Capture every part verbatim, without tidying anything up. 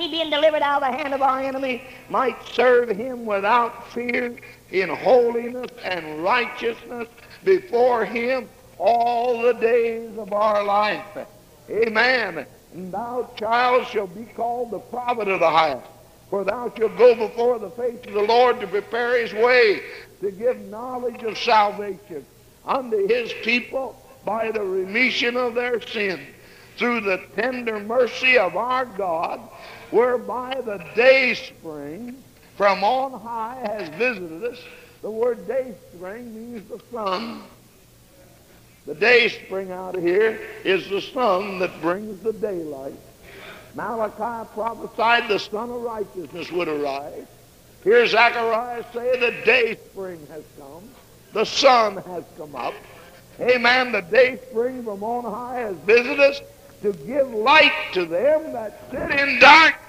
we, being delivered out of the hand of our enemy, might serve him without fear in holiness and righteousness before him all the days of our life. Amen. And thou, child, shalt be called the prophet of the highest, for thou shalt go before the face of the Lord to prepare his way, to give knowledge of salvation unto his people by the remission of their sins, through the tender mercy of our God, whereby the day spring from on high has visited us. The word day spring means the sun. The day spring out of here is the sun that brings the daylight. Malachi prophesied the sun of righteousness would arise. Here Zechariah say the day spring has come. The sun has come up. Amen. The day spring from on high has visited us to give light to them that sit in darkness.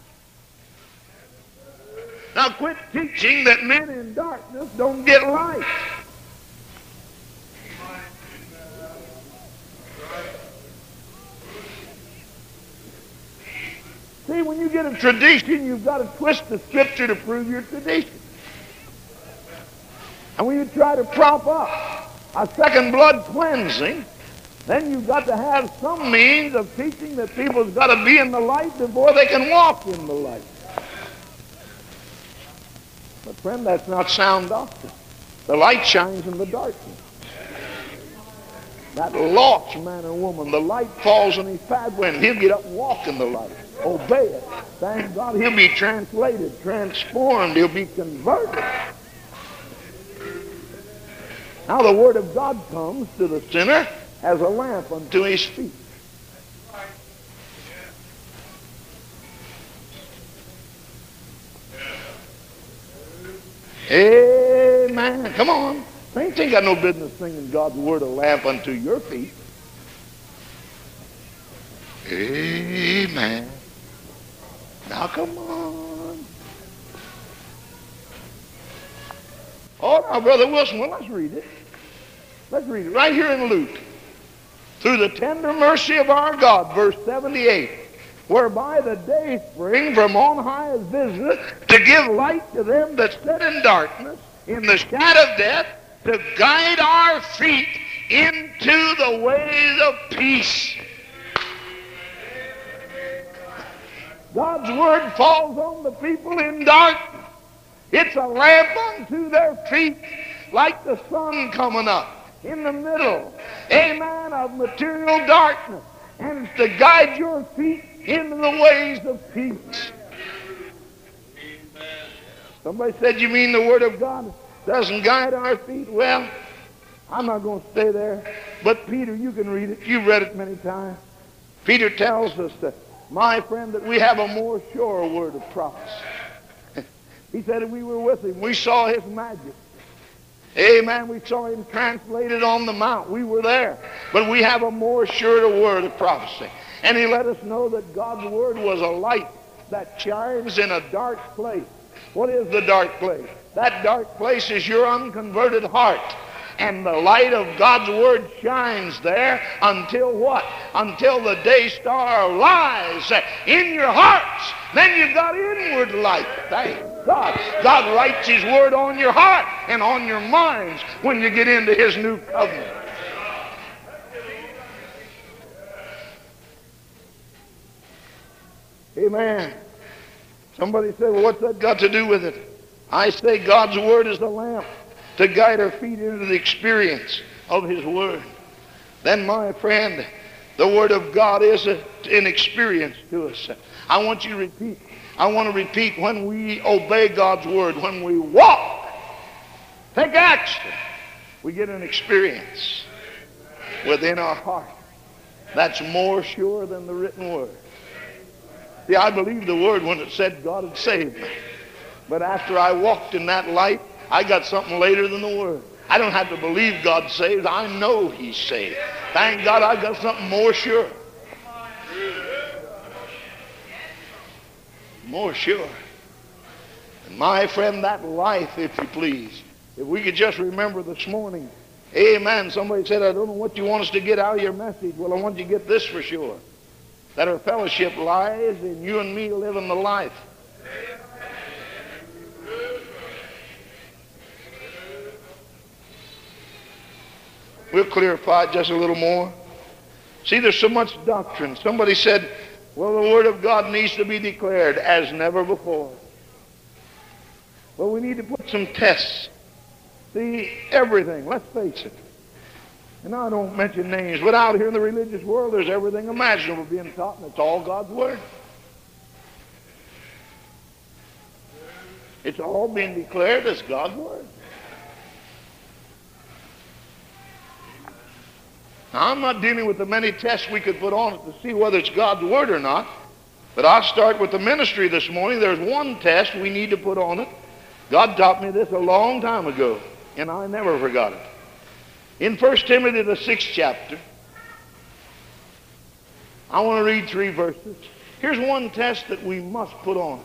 Now quit teaching that men in darkness don't get light. See, when you get a tradition, you've got to twist the scripture to prove your tradition. And when you try to prop up a second blood cleansing, then you've got to have some means of teaching that people's got to be in the light before they can walk in the light. But friend, that's not sound doctrine. The light shines in the darkness. That lost man or woman, the light falls on his pathway and he'll get up and walk in the light. Obey it. Thank God he'll be translated, transformed, he'll be converted. Now the word of God comes to the sinner as a lamp unto his feet. Amen. Come on. Saints ain't got no business singing God's word a lamp unto your feet. Amen. Now come on. Oh, now, Brother Wilson, well, let's read it. Let's read it right here in Luke. Through the tender mercy of our God, verse seventy-eight, whereby the day spring from on high is visited to give light to them that sit in darkness, in the shadow of death, to guide our feet into the ways of peace. God's word falls on the people in darkness. It's a lamp unto their feet, like the sun coming up in the middle, amen, of material darkness. And it's to guide your feet into the ways of peace. Somebody said, you mean the word of God doesn't guide our feet? Well, I'm not going to stay there. But Peter, you can read it. You've read it many times. Peter tells us that, my friend, that we have a more sure word of prophecy. He said that we were with him. We saw his majesty. Amen. We saw him translated on the mount. We were there. But we have a more sure word of prophecy. And he let us know that God's word was a light that shines in a dark place. What is the dark place? That dark place is your unconverted heart. And the light of God's word shines there until what? Until the day star lies in your hearts. Then you've got inward light. Thank God. God writes his word on your heart and on your minds when you get into his new covenant. Amen. Somebody said, well, what's that got to do with it? I say God's word is the lamp to guide our feet into the experience of his word. Then, my friend, the word of God is a, an experience to us. I want you to repeat. I want to repeat, when we obey God's word, when we walk, take action, we get an experience within our heart that's more sure than the written word. See, I believed the word when it said God had saved me. But after I walked in that light, I got something later than the word. I don't have to believe God saves. I know he's saved. Thank God I got something more sure. More sure. And my friend, that life, if you please, if we could just remember this morning, amen, somebody said, I don't know what you want us to get out of your message. Well, I want you to get this for sure. That our fellowship lies in you and me living the life. We'll clarify it just a little more. See, there's so much doctrine. Somebody said, well, the Word of God needs to be declared as never before. Well, we need to put some tests. See, everything, let's face it. And I don't mention names, but out here in the religious world, there's everything imaginable being taught, and it's all God's Word. It's all being declared as God's Word. Now, I'm not dealing with the many tests we could put on it to see whether it's God's Word or not, but I'll start with the ministry this morning. There's one test we need to put on it. God taught me this a long time ago, and I never forgot it. In First Timothy, the sixth chapter, I want to read three verses. Here's one test that we must put on.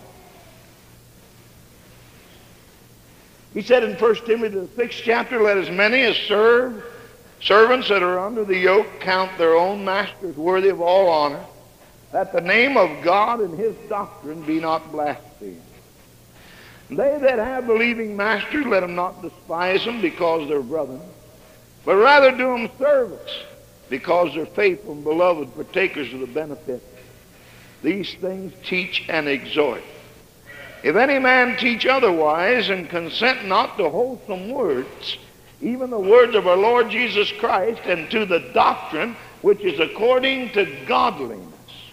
He said in First Timothy, the sixth chapter, let as many as serve, servants that are under the yoke, count their own masters worthy of all honor, that the name of God and his doctrine be not blasphemed. They that have believing masters, let them not despise them because they're brethren, but rather do them service because they're faithful and beloved partakers of the benefit. These things teach and exhort. If any man teach otherwise and consent not to wholesome words, even the words of our Lord Jesus Christ, and to the doctrine which is according to godliness.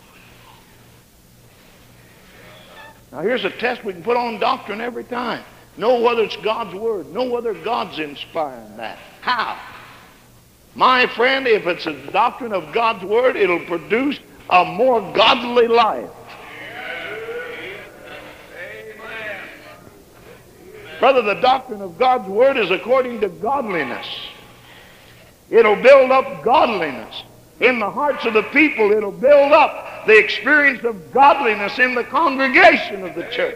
Now here's a test we can put on doctrine every time. Know whether it's God's Word. Know whether God's inspiring that. How? My friend, if it's a doctrine of God's Word, it'll produce a more godly life. Brother, the doctrine of God's Word is according to godliness. It'll build up godliness. In the hearts of the people, it'll build up the experience of godliness in the congregation of the church.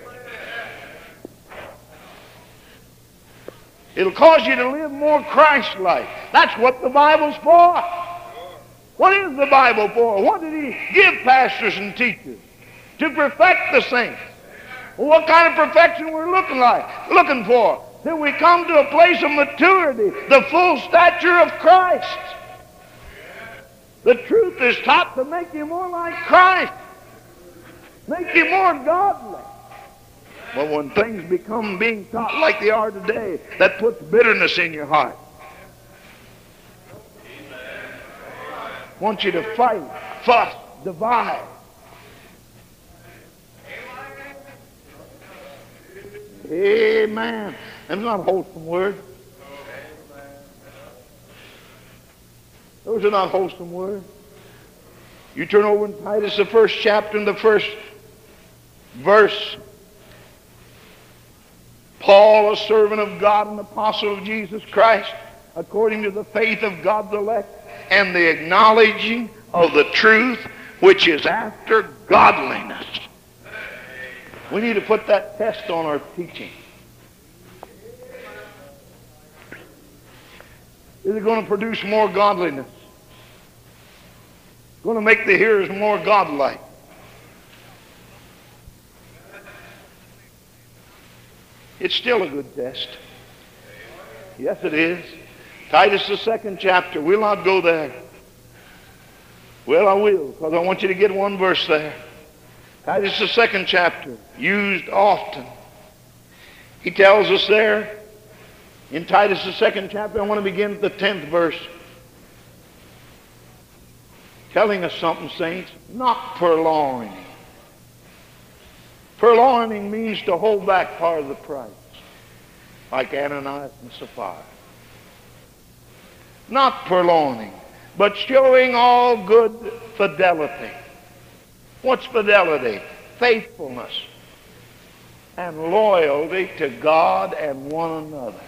It'll cause you to live more Christ-like. That's what the Bible's for. What is the Bible for? What did he give pastors and teachers? To perfect the saints. Well, what kind of perfection we're looking like, looking for? Till we come to a place of maturity, the full stature of Christ. The truth is taught to make you more like Christ, make you more godly. But when things become being taught like they are today, that puts bitterness in your heart. Wants you to fight, fuss, divide. Amen. That's not a wholesome word. Those are not wholesome words. You turn over in Titus, the first chapter, and the first verse. Paul, a servant of God and apostle of Jesus Christ, according to the faith of God's elect, and the acknowledging of the truth which is after godliness. We need to put that test on our teaching. Is it going to produce more godliness? It's going to make the hearers more godlike. It's still a good test. Yes, it is. Titus, the second chapter. We'll not go there. Well, I will, because I want you to get one verse there. Titus, the second chapter, used often. He tells us there, in Titus, the second chapter, I want to begin at the tenth verse. Telling us something, saints, not purloining. Purloining means to hold back part of the price, like Ananias and Sapphira. Not purloining, but showing all good fidelity. What's fidelity? Faithfulness and loyalty to God and one another.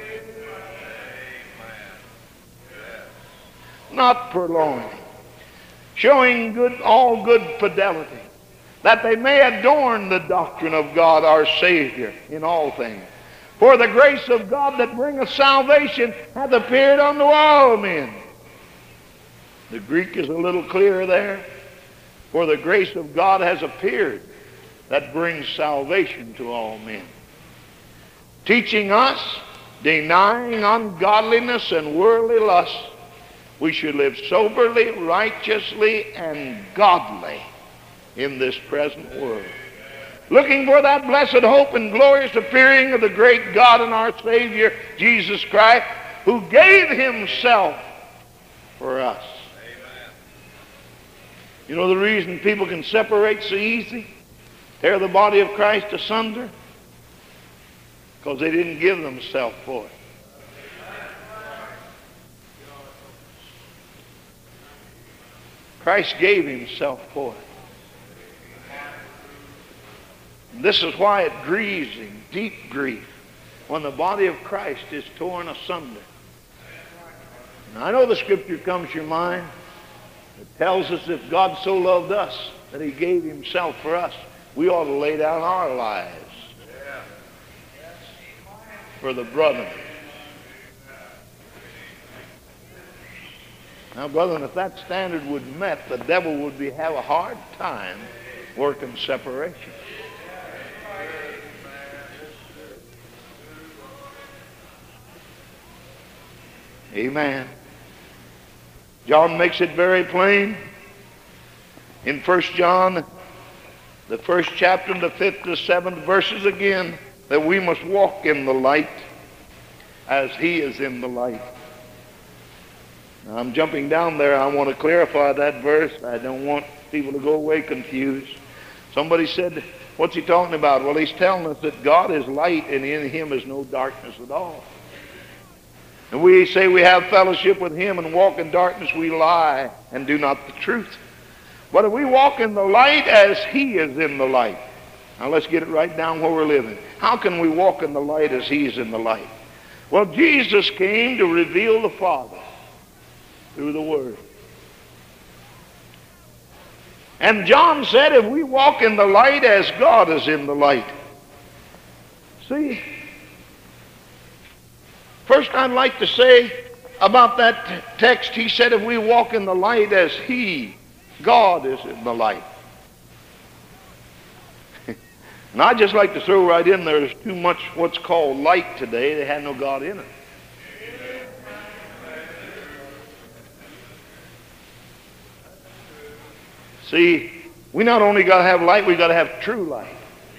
Not purloining. Showing good, all good fidelity, that they may adorn the doctrine of God our Savior in all things. For the grace of God that bringeth salvation hath appeared unto all men. The Greek is a little clearer there. For the grace of God has appeared that brings salvation to all men, teaching us, denying ungodliness and worldly lust, we should live soberly, righteously, and godly in this present world, looking for that blessed hope and glorious appearing of the great God and our Savior, Jesus Christ, who gave himself for us. Amen. You know the reason people can separate so easy, tear the body of Christ asunder? Because they didn't give themselves for it. Christ gave himself for it. And this is why it grieves him, deep grief, when the body of Christ is torn asunder. And I know the scripture comes to your mind. It tells us if God so loved us that he gave himself for us, we ought to lay down our lives for the brother. Now, brethren, if that standard was met, the devil would be have a hard time working separation. Amen. John makes it very plain in First John, the first chapter, and the fifth to seventh verses again, that we must walk in the light as he is in the light. Now, I'm jumping down there. I want to clarify that verse. I don't want people to go away confused. Somebody said, what's he talking about? Well, he's telling us that God is light and in him is no darkness at all. And we say we have fellowship with him and walk in darkness, we lie and do not the truth. But if we walk in the light as he is in the light. Now let's get it right down where we're living. How can we walk in the light as he's in the light? Well, Jesus came to reveal the Father through the Word. And John said if we walk in the light as God is in the light. See, first I'd like to say about that t- text, he said if we walk in the light as he, God, is in the light. And I'd just like to throw right in there, there's too much what's called light today. They had no God in it. See, we not only got to have light, we got to have true light.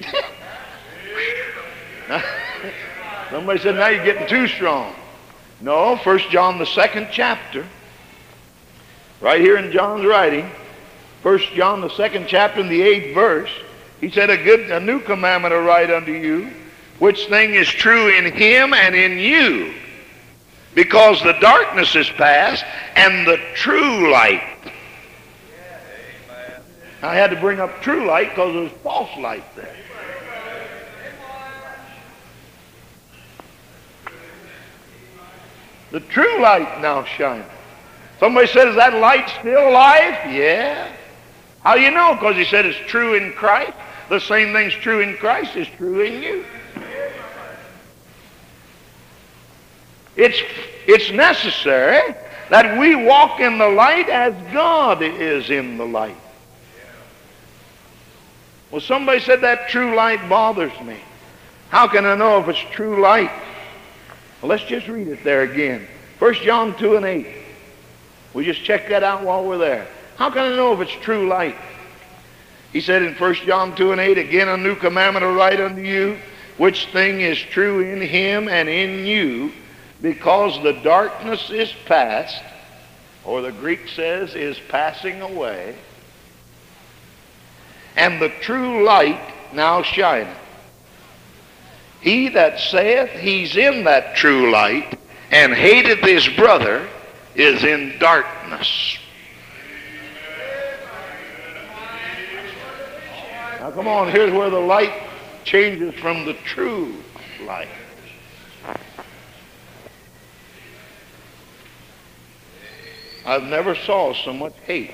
Somebody said, now you're getting too strong. No, First John, the second chapter, right here in John's writing, First John, the second chapter, in the eighth verse, he said, a good, a new commandment I write unto you, which thing is true in him and in you, because the darkness is past, and the true light. I had to bring up true light because there was false light there. The true light now shines. Somebody says, is that light still life? Yeah. How do you know? Because he said it's true in Christ. The same thing's true in Christ is true in you. It's, it's necessary that we walk in the light as God is in the light. Well, somebody said that true light bothers me. How can I know if it's true light? Well, let's just read it there again. First John two and eight. We just check that out while we're there. How can I know if it's true light? He said in First John two and eight, again a new commandment I write unto you, which thing is true in him and in you, because the darkness is past, or the Greek says is passing away, and the true light now shineth. He that saith he's in that true light and hateth his brother is in darkness. Now come on, here's where the light changes from the true light. I've never saw so much hate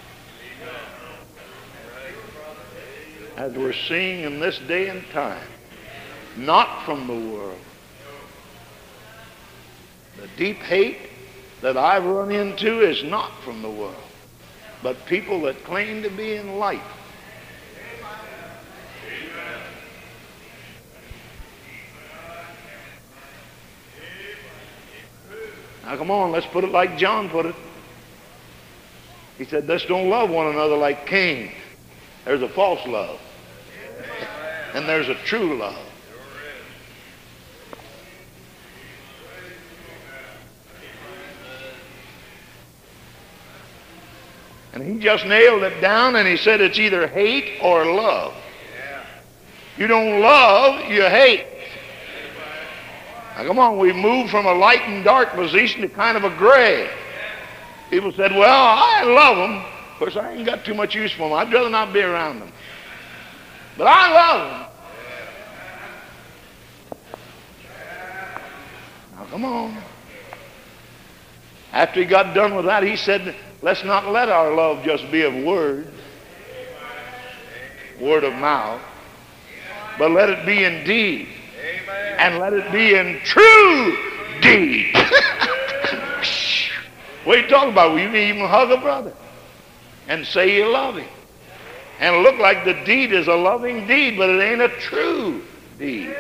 as we're seeing in this day and time. Not from the world. The deep hate that I've run into is not from the world. but people that claim to be in light. Now come on, let's put it like John put it. He said, let's don't love one another like Cain. There's a false love. And there's a true love. And he just nailed it down, and he said it's either hate or love. You don't love, you hate. Now come on, we moved from a light and dark position to kind of a gray. People said, well, I love them. Of course, I ain't got too much use for them. I'd rather not be around them. But I love them. Now come on. After he got done with that, he said, let's not let our love just be of words, word of mouth, but let it be in deed. And let it be in true deed. What are you talking about? Well, you can even hug a brother and say you love him. And look like the deed is a loving deed, but it ain't a true deed.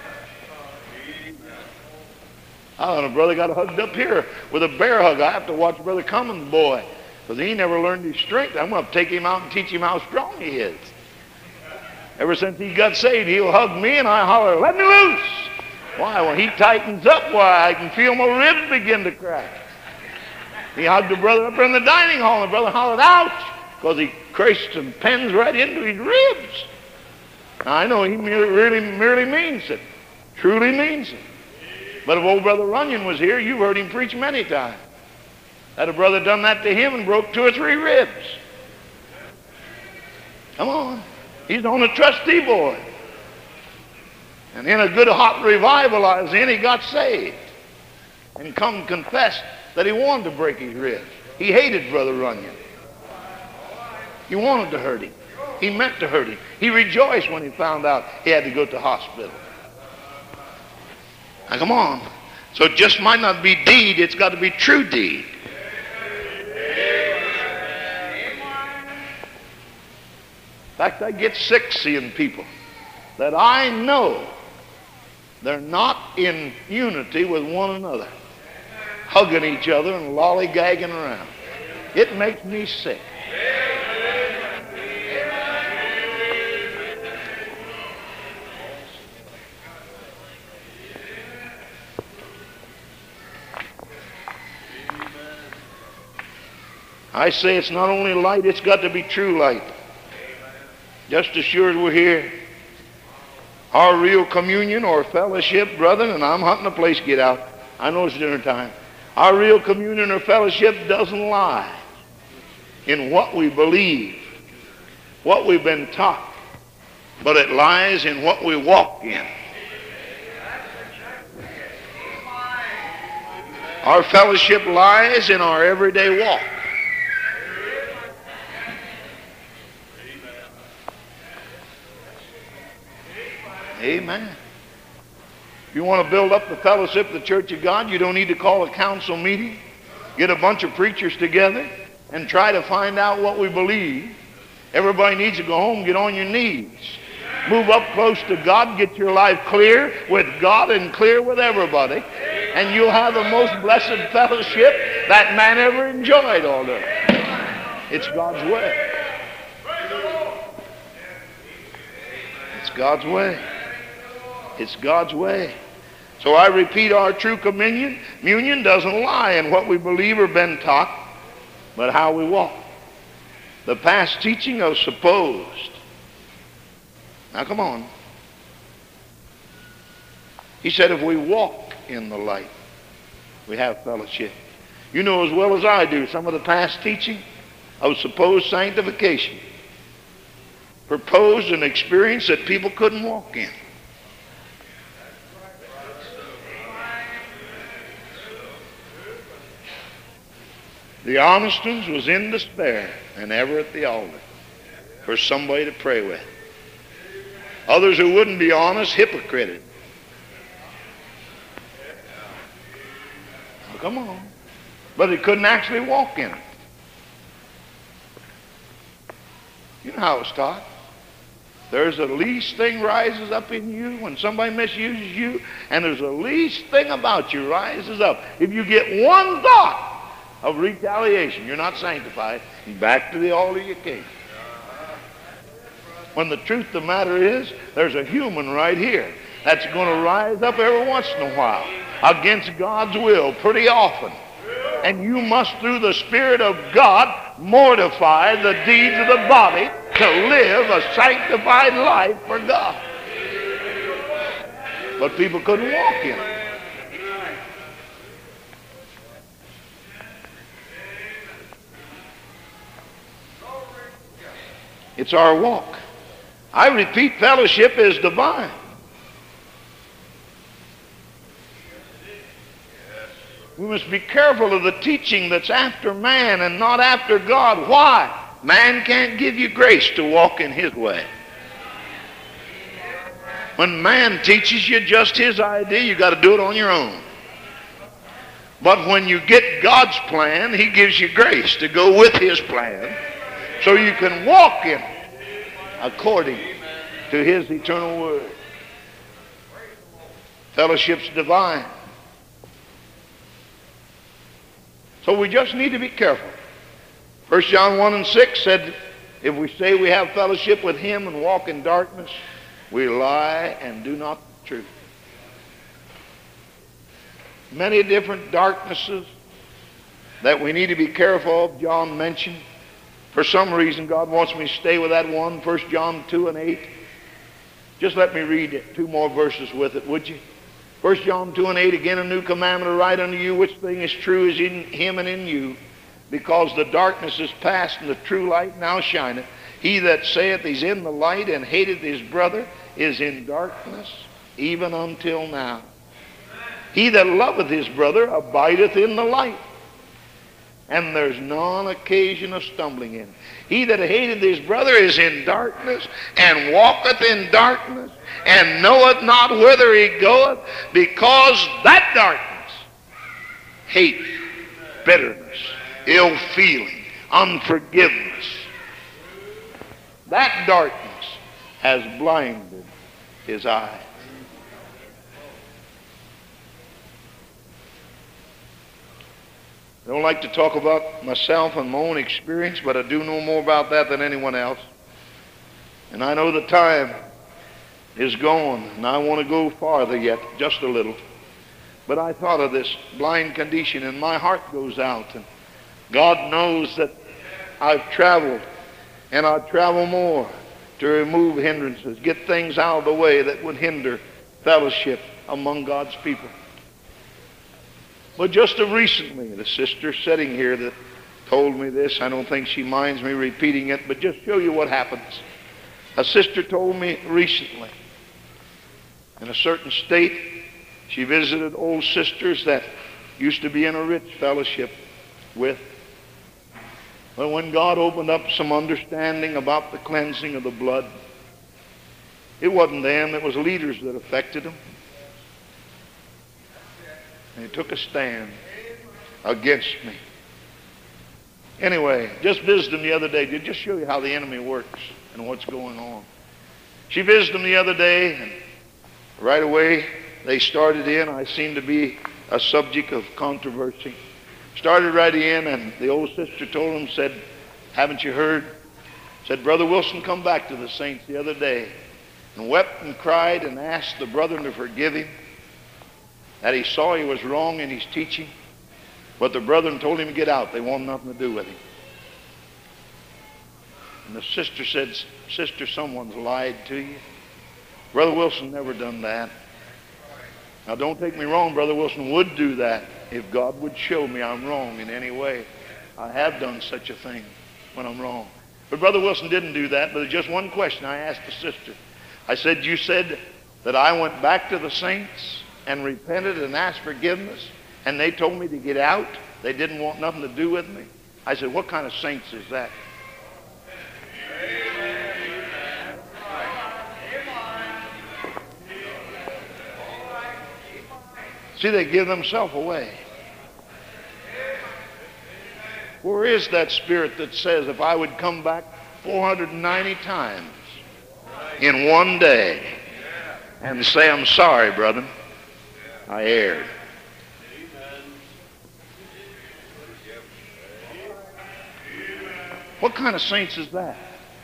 Oh, and a brother got hugged up here with a bear hug. I have to watch Brother Cummins' boy, because he never learned his strength. I'm going to take him out and teach him how strong he is. Ever since he got saved, he'll hug me and I holler, let me loose. Why? When he tightens up, why, I can feel my ribs begin to crack. He hugged a brother up in the dining hall, and the brother hollered, ouch, because he crushed some pins right into his ribs. Now, I know he merely, really merely means it, truly means it. But if old Brother Runyon was here, you've heard him preach many times. Had a brother done that to him and broke two or three ribs. Come on. He's on a trustee board. And in a good hot revival I was in, he got saved. And come confessed that he wanted to break his ribs. He hated Brother Runyon. He wanted to hurt him. He meant to hurt him. He rejoiced when he found out he had to go to the hospital. Now come on. So it just might not be deed, it's got to be true deed. In fact, I get sick seeing people that I know they're not in unity with one another, hugging each other and lollygagging around. It makes me sick. I say it's not only light, it's got to be true light. Just as sure as we're here, our real communion or fellowship, brethren, and I'm hunting a place to get out. I know it's dinner time. Our real communion or fellowship doesn't lie in what we believe, what we've been taught, but it lies in what we walk in. Our fellowship lies in our everyday walk. Amen. If you want to build up the fellowship of the Church of God, you don't need to call a council meeting, get a bunch of preachers together, and try to find out what we believe. Everybody needs to go home, get on your knees. Move up close to God, get your life clear with God and clear with everybody, and you'll have the most blessed fellowship that man ever enjoyed all day. It's God's way. It's God's way. It's God's way. So I repeat, our true communion, communion doesn't lie in what we believe or been taught, but how we walk. The past teaching of supposed. Now come on. He said if we walk in the light, we have fellowship. You know as well as I do some of the past teaching of supposed sanctification proposed an experience that people couldn't walk in. The honest ones was in despair and ever at the altar for somebody to pray with. Others who wouldn't be honest, hypocrited. Well, come on. But they couldn't actually walk in it. You know how it's taught. There's the least thing rises up in you when somebody misuses you, and there's the least thing about you rises up. If you get one thought of retaliation, you're not sanctified. Back to the altar you came. When the truth of the matter is, there's a human right here that's going to rise up every once in a while against God's will pretty often. And you must, through the Spirit of God, mortify the deeds of the body to live a sanctified life for God. But people couldn't walk in it. It's our walk. I repeat, fellowship is divine. We must be careful of the teaching that's after man and not after God. Why? Man can't give you grace to walk in his way. When man teaches you just his idea, you got to do it on your own. But when you get God's plan, he gives you grace to go with his plan so you can walk in it according to his eternal word. Fellowship's divine. So we just need to be careful. First John one and six said, if we say we have fellowship with him and walk in darkness, we lie and do not the truth. Many different darknesses that we need to be careful of, John mentioned. For some reason, God wants me to stay with that one, First John two and eight. Just let me read two more verses with it, would you? First John two and eight, again a new commandment I write unto you, which thing is true is in him and in you, because the darkness is past and the true light now shineth. He that saith he's in the light and hateth his brother is in darkness even until now. He that loveth his brother abideth in the light, and there's none occasion of stumbling in. He that hateth his brother is in darkness, and walketh in darkness, and knoweth not whither he goeth, because that darkness, hate, bitterness, ill feeling, unforgiveness, that darkness has blinded his eyes. I don't like to talk about myself and my own experience, but I do know more about that than anyone else. And I know the time is gone, and I want to go farther yet, just a little. But I thought of this blind condition, and my heart goes out. And God knows that I've traveled, and I'll travel more to remove hindrances, get things out of the way that would hinder fellowship among God's people. But just of recently, the sister sitting here that told me this, I don't think she minds me repeating it, but just show you what happens. A sister told me recently, in a certain state, she visited old sisters that used to be in a rich fellowship with. But when God opened up some understanding about the cleansing of the blood, it wasn't them, it was leaders that affected them. And he took a stand against me. Anyway, just visited him the other day to just show you how the enemy works and what's going on. She visited him the other day, and right away they started in. I seemed to be a subject of controversy. Started right in, and the old sister told him, said, haven't you heard? Said, Brother Wilson come back to the saints the other day and wept and cried and asked the brethren to forgive him, that he saw he was wrong in his teaching, but the brethren told him to get out. They wanted nothing to do with him. And the sister said, Sister, someone's lied to you. Brother Wilson never done that. Now don't take me wrong, Brother Wilson would do that if God would show me I'm wrong in any way. I have done such a thing when I'm wrong. But Brother Wilson didn't do that, but there's just one question I asked the sister. I said, you said that I went back to the saints and repented and asked forgiveness, and they told me to get out. They didn't want nothing to do with me. I said, what kind of saints is that? See, they give themselves away. Where is that spirit that says, if I would come back four hundred ninety times in one day and say, I'm sorry, brother, I erred. What kind of saints is that?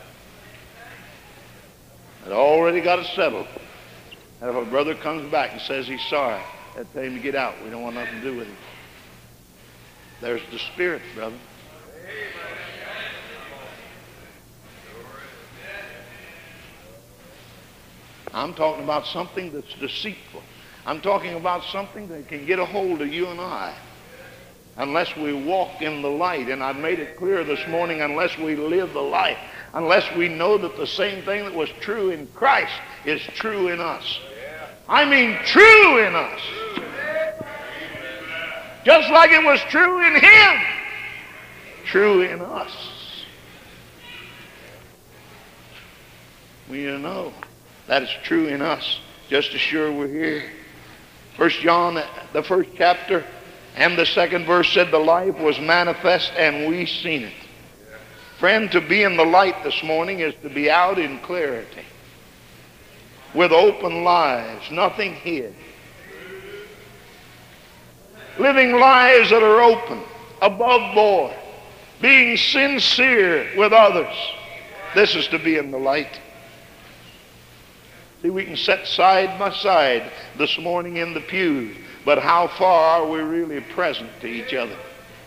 That already got it settled. And if a brother comes back and says he's sorry, that tell him to get out. We don't want nothing to do with him. There's the Spirit, brother. I'm talking about something that's deceitful. I'm talking about something that can get a hold of you and I. Unless we walk in the light, and I've made it clear this morning, unless we live the life, unless we know that the same thing that was true in Christ is true in us. I mean true in us. Just like it was true in Him, true in us. We need to know that it's true in us, just as sure we're here. First John, the first chapter, and the second verse said, the life was manifest and we seen it. Friend, to be in the light this morning is to be out in clarity, with open lives, nothing hid. Living lives that are open, above board, being sincere with others. This is to be in the light. See, we can sit side by side this morning in the pews, but how far are we really present to each other?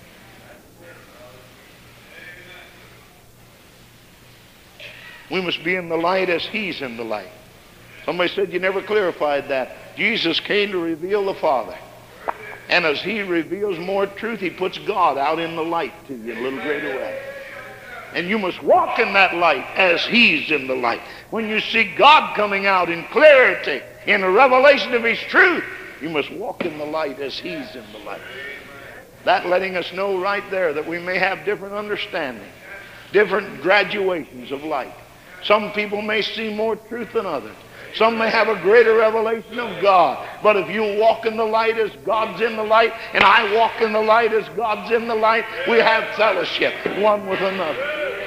We must be in the light as He's in the light. Somebody said you never clarified that. Jesus came to reveal the Father. And as He reveals more truth, He puts God out in the light to you in a little greater way. And you must walk in that light as He's in the light. When you see God coming out in clarity, in the revelation of His truth, you must walk in the light as He's in the light. That letting us know right there that we may have different understanding, different graduations of light. Some people may see more truth than others. Some may have a greater revelation of God. But if you walk in the light as God's in the light, and I walk in the light as God's in the light, we have fellowship one with another.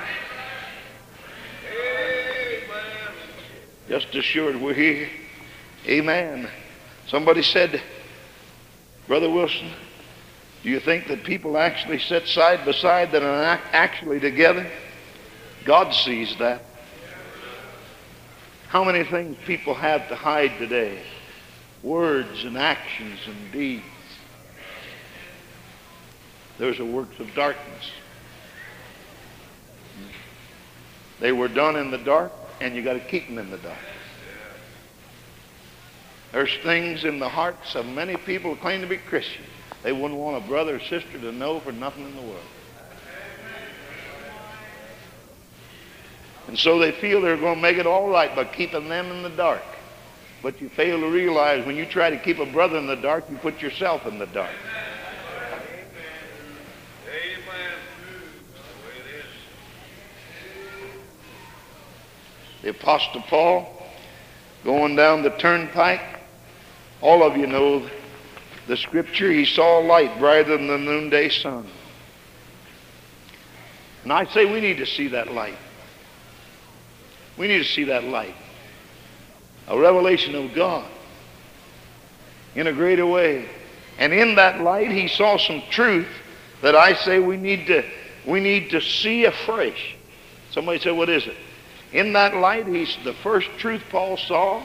Just assured we're here. Amen. Somebody said, Brother Wilson, do you think that people actually sit side by side that are actually together? God sees that. How many things people have to hide today? Words and actions and deeds. Those are works of darkness. They were done in the dark, and you got to keep them in the dark. There's things in the hearts of many people who claim to be Christian they wouldn't want a brother or sister to know for nothing in the world. And so they feel they're going to make it all right by keeping them in the dark. But you fail to realize when you try to keep a brother in the dark, you put yourself in the dark. The Apostle Paul, going down the turnpike, all of you know the scripture, he saw a light brighter than the noonday sun. And I say we need to see that light. We need to see that light. A revelation of God in a greater way. And in that light he saw some truth that I say we need to we need to see afresh. Somebody said, what is it? In that light, he's, the first truth Paul saw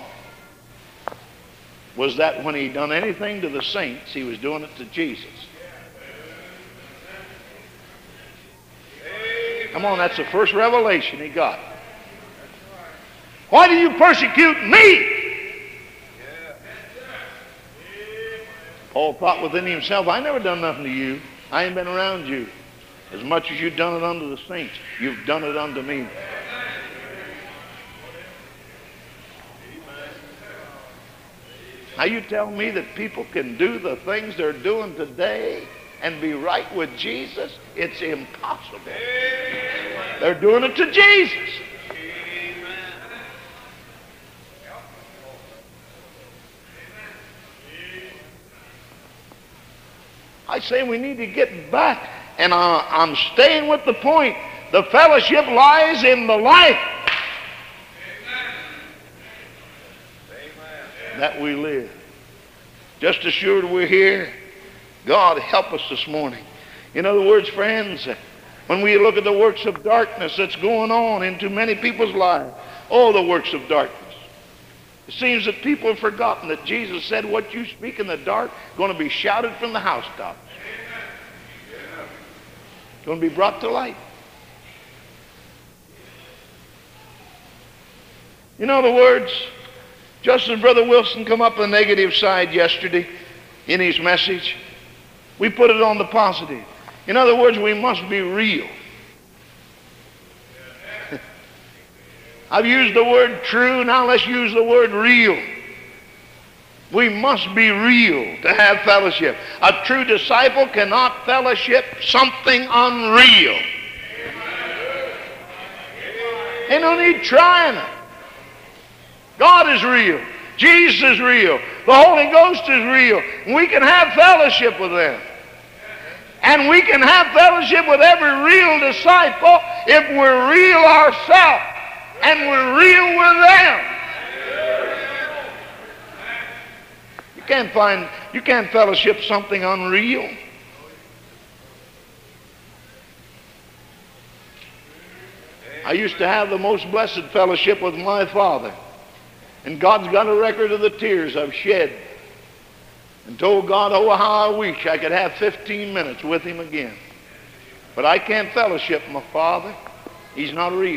was that when he done anything to the saints, he was doing it to Jesus. Come on, that's the first revelation he got. Why do you persecute me? Paul thought within himself, I never done nothing to you. I ain't been around you. As much as you've done it unto the saints, you've done it unto me. Now you tell me that people can do the things they're doing today and be right with Jesus? It's impossible. They're doing it to Jesus. I say we need to get back, and I, I'm staying with the point The fellowship lies in the life that we live. Just as sure we're here, God help us this morning. In other words, friends, when we look at the works of darkness that's going on into many people's lives, all the works of darkness, it seems that people have forgotten that Jesus said, what you speak in the dark is going to be shouted from the housetops. It's going to be brought to light. In other words, just as Brother Wilson come up the negative side yesterday in his message, we put it on the positive. In other words, we must be real. I've used the word true, now let's use the word real. We must be real to have fellowship. A true disciple cannot fellowship something unreal. Ain't no need trying it. God is real. Jesus is real. The Holy Ghost is real. We can have fellowship with them. And we can have fellowship with every real disciple if we're real ourselves and we're real with them. You can't find, you can't fellowship something unreal. I used to have the most blessed fellowship with my father. And God's got a record of the tears I've shed. And told God, oh, how I wish I could have fifteen minutes with him again. But I can't fellowship my father. He's not real.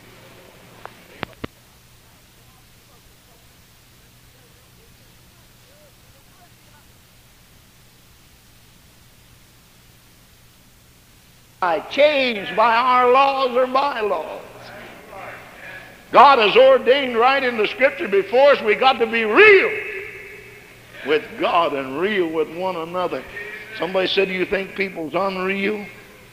Changed by our laws or bylaws. God has ordained right in the Scripture before us, we got to be real with God and real with one another. Somebody said, do you think people's unreal?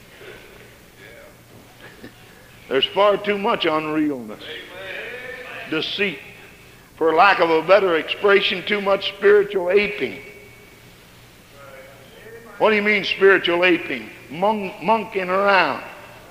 There's far too much unrealness, deceit, for lack of a better expression, too much spiritual aping. What do you mean spiritual aping? Monk, monkeying around.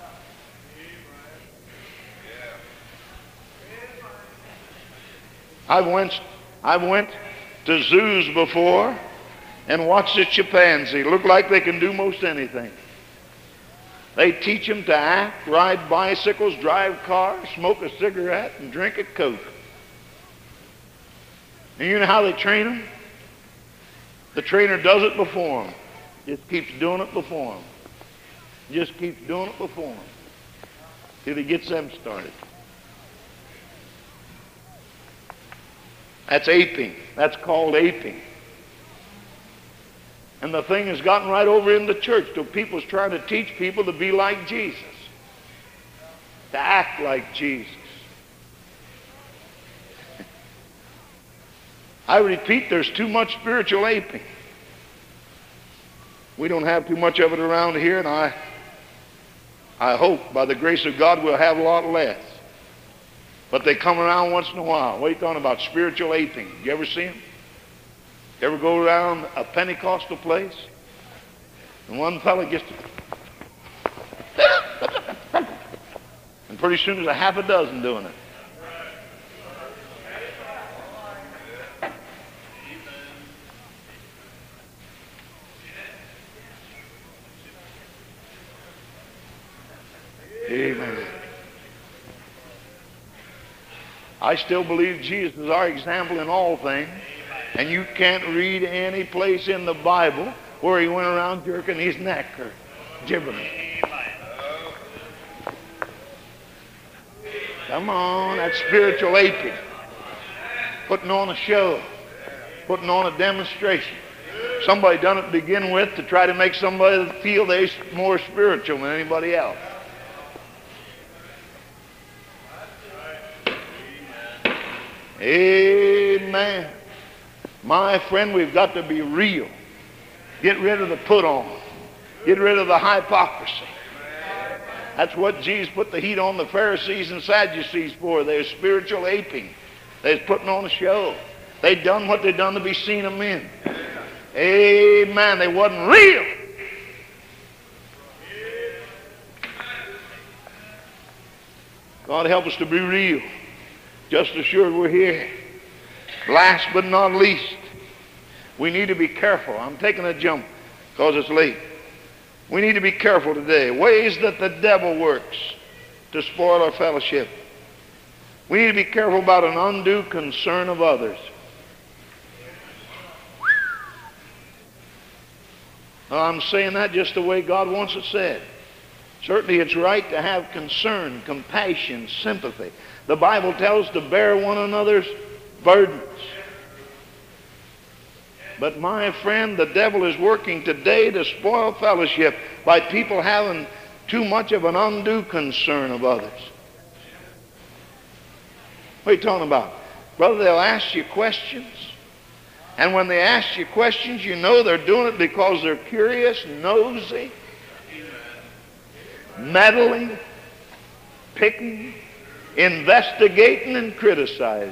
I've went, I've went to zoos before and watched a chimpanzee. Look like they can do most anything. They teach them to act, ride bicycles, drive cars, smoke a cigarette, and drink a Coke. And you know how they train them? The trainer does it before them. Just keeps doing it before them. Just keeps doing it before them till he gets them started. That's aping. That's called aping. And the thing has gotten right over in the church till people's trying to teach people to be like Jesus, to act like Jesus. I repeat, there's too much spiritual aping. We don't have too much of it around here, and I, I hope by the grace of God we'll have a lot less. But they come around once in a while. What are you talking about? Spiritual aping. You ever see them? You ever go around a Pentecostal place? And one fellow gets to... and pretty soon there's a half a dozen doing it. Amen. I still believe Jesus is our example in all things. And you can't read any place in the Bible where he went around jerking his neck or gibbering. Come on, that's spiritual aping. Putting on a show. Putting on a demonstration. Somebody done it to begin with to try to make somebody feel they're more spiritual than anybody else. Amen. My friend, we've got to be real. Get rid of the put on. Get rid of the hypocrisy. That's what Jesus put the heat on the Pharisees and Sadducees for. They're spiritual aping. They're putting on a show. They done what they done to be seen of men. Amen. They wasn't real. God help us to be real. Just assured we're here. Last but not least, we need to be careful. I'm taking a jump because it's late. We need to be careful today. Ways that the devil works to spoil our fellowship. We need to be careful about an undue concern of others. Well, I'm saying that just the way God wants it said. Certainly it's right to have concern, compassion, sympathy. The Bible tells us to bear one another's burdens. But my friend, the devil is working today to spoil fellowship by people having too much of an undue concern of others. What are you talking about? Brother, they'll ask you questions. And when they ask you questions, you know they're doing it because they're curious, nosy, meddling, picking, investigating, and criticizing.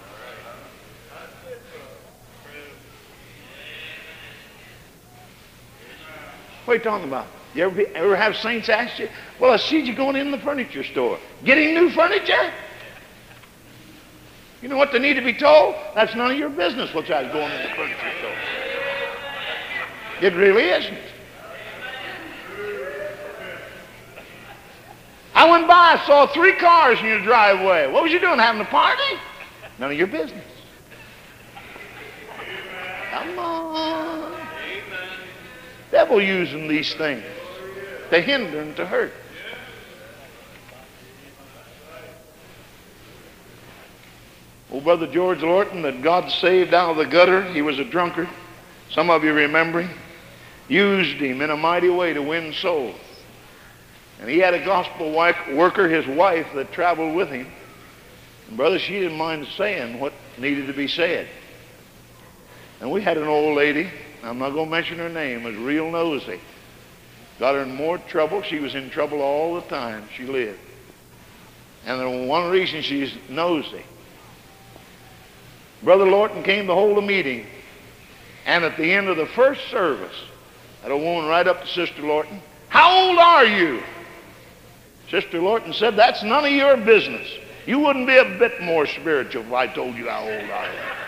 What are you talking about? You ever, be, ever have saints ask you, well, I see you going in the furniture store. Getting new furniture? You know what they need to be told? That's none of your business what's out going in the furniture store. It really isn't. I went by, I saw three cars in your driveway. What was you doing, having a party? None of your business. Come on. Devil using these things to hinder and to hurt. Old Brother George Lorton that God saved out of the gutter, he was a drunkard. Some of you remember him. Used him in a mighty way to win souls. And he had a gospel worker, his wife, that traveled with him. And brother, she didn't mind saying what needed to be said. And we had an old lady, I'm not going to mention her name, was real nosy. Got her in more trouble. She was in trouble all the time she lived. And the one reason she's nosy. Brother Lorton came to hold a meeting. And at the end of the first service, had a woman right up to Sister Lorton. How old are you? Sister Lorton said, that's none of your business. You wouldn't be a bit more spiritual if I told you how old I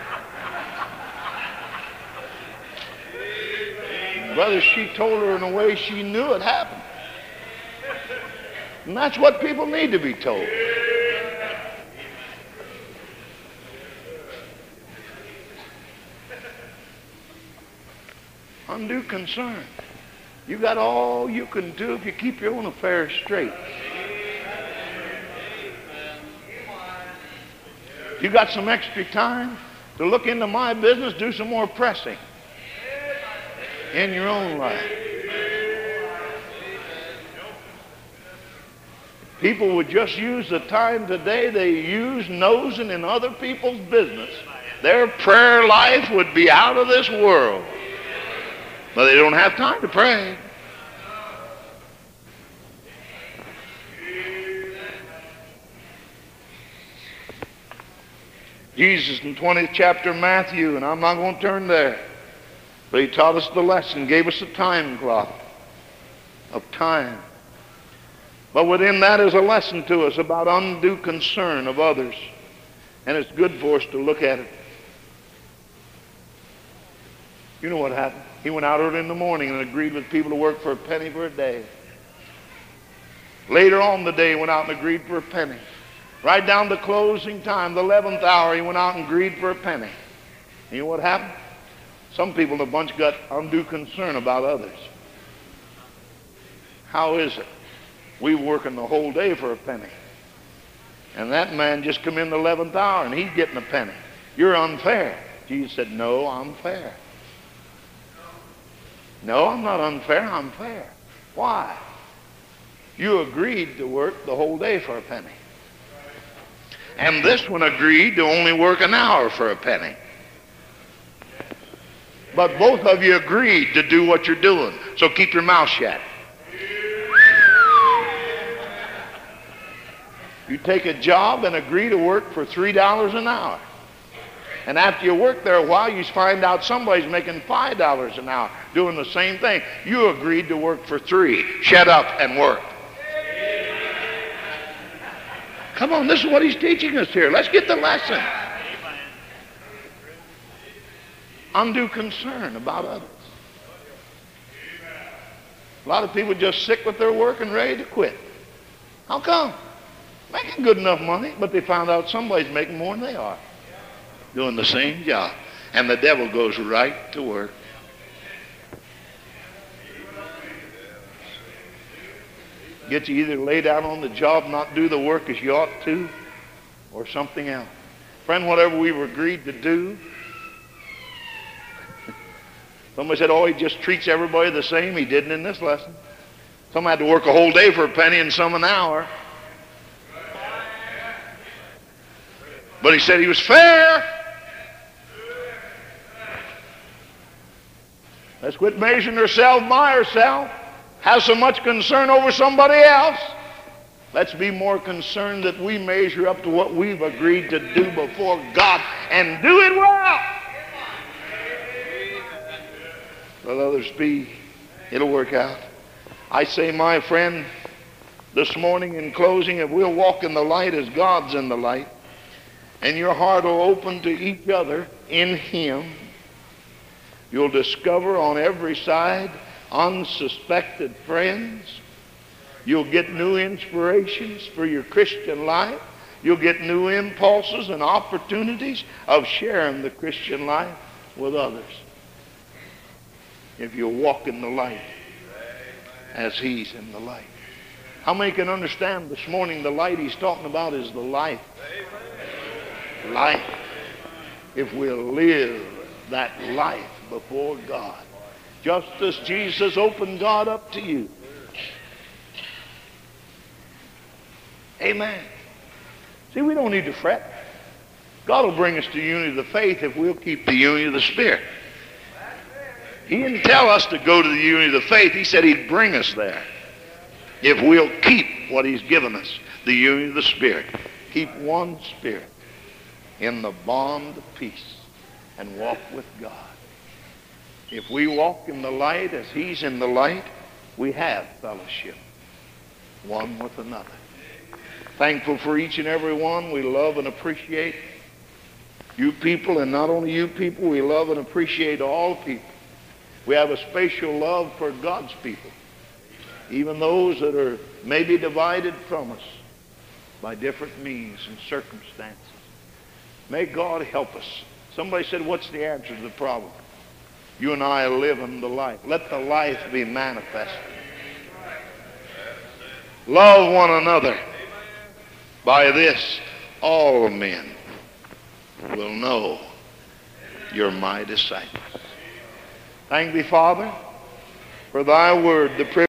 am. Brother, she told her in a way she knew it happened. And that's what people need to be told. Undue concern. You got all you can do if you keep your own affairs straight. You got some extra time to look into my business, do some more pressing in your own life. People would just use the time today they use nosing in other people's business. Their prayer life would be out of this world. But they don't have time to pray. Jesus in twentieth chapter of Matthew, and I'm not going to turn there, but he taught us the lesson, gave us a time clock of time. But within that is a lesson to us about undue concern of others. And it's good for us to look at it. You know what happened? He went out early in the morning and agreed with people to work for a penny for a day. Later on the day, he went out and agreed for a penny. Right down to closing time, the eleventh hour, he went out and agreed for a penny. You know what happened? Some people in the bunch got undue concern about others. How is it? We were working the whole day for a penny. And that man just come in the eleventh hour and he's getting a penny. You're unfair. Jesus said, no, I'm fair. No, I'm not unfair, I'm fair. Why? You agreed to work the whole day for a penny. And this one agreed to only work an hour for a penny. But both of you agreed to do what you're doing. So keep your mouth shut. You take a job and agree to work for three dollars an hour. And after you work there a while, you find out somebody's making five dollars an hour doing the same thing. You agreed to work for three. Shut up and work. Come on, this is what he's teaching us here. Let's get the lesson. Undue concern about others. A lot of people just sick with their work and ready to quit. How come? Making good enough money, but they found out somebody's making more than they are, doing the same job. And the devil goes right to work. Get you either lay down on the job, not do the work as you ought to, or something else. Friend, whatever we've agreed to do, somebody said, oh, he just treats everybody the same. He didn't in this lesson. Some had to work a whole day for a penny and some an hour. But he said he was fair. Let's quit measuring ourselves by ourselves. Have so much concern over somebody else. Let's be more concerned that we measure up to what we've agreed to do before God and do it well. Let others be. It'll work out. I say, my friend, this morning in closing, if we'll walk in the light as God's in the light, and your heart will open to each other in Him, you'll discover on every side unsuspected friends. You'll get new inspirations for your Christian life. You'll get new impulses and opportunities of sharing the Christian life with others. If you'll walk in the light as He's in the light. How many can understand this morning the light He's talking about is the life? Life. If we'll live that life before God. Just as Jesus opened God up to you. Amen. See, we don't need to fret. God will bring us to unity of the faith if we'll keep the unity of the Spirit. He didn't tell us to go to the unity of the faith. He said He'd bring us there if we'll keep what He's given us, the unity of the Spirit. Keep one Spirit in the bond of peace and walk with God. If we walk in the light as He's in the light, we have fellowship one with another. Thankful for each and every one. We love and appreciate you people, and not only you people, we love and appreciate all people. We have a special love for God's people, even those that are maybe divided from us by different means and circumstances. May God help us. Somebody said, what's the answer to the problem? You and I live in the life. Let the life be manifested. Love one another. By this, all men will know you're my disciples. Thank thee, Father, for thy word, the privilege